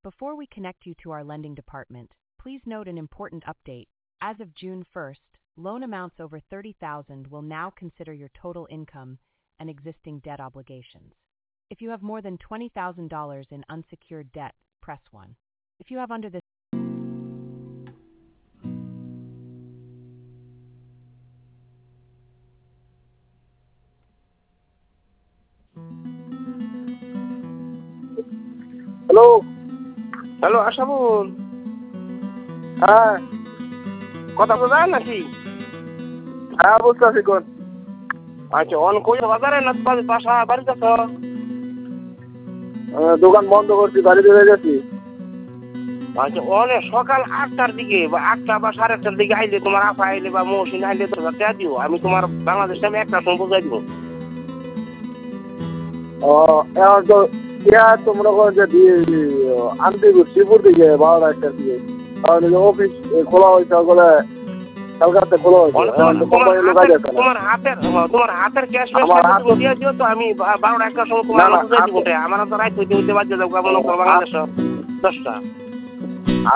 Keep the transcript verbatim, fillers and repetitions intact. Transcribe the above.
Before we connect you to our lending department, please note an important update. As of June first, loan amounts over thirty thousand dollars will now consider your total income and existing debt obligations. If you have more than twenty thousand dollars in unsecured debt, press one. If you have under this hello. Hello Ashabul, হ্যাঁ কথা বোঝা যায় নাকি? হ্যাঁ বুঝতে আছি কোন। আচ্ছা, অন কই বাজারে না বাড়ি বাসা বাড়িতে আছো? আহ, দোকান বন্ধ করছি, বাড়িতে হয়ে গেছি। আচ্ছা, অনে সকাল আটটার দিকে বা আটটা বা সাড়ে আটটার দিকে আইলে তোমার আপা আইলে বা মৌসিন আইলে তো টাকা দিও, আমি তোমার বাংলাদেশ টাইমে একটা সময় বুঝাই দিব। ও এখন তো ইয়া তোমরা করে যে দিয়ে আনতে শিবপুর দিকে বারোটা একটার দিকে, কারণ এই যে অফিস খোলা হয়েছে ওগুলো কলকাতাতে খোলা হয়েছে, অনে এখন তো তোমার কোম্পানির লোক হাতের আছে না। তোমার হাতের হ্যাঁ, তোমার হাতের ক্যাশ আমার হাত দিয়ে দিও তো আমি বা- বারোটা একটার সময় তোমার না, না, বুঝাই দিব। হাতে- আমার তো রাইত হইতে হইতে বাজে যাবো মনে করো বাংলাদেশ দশটা।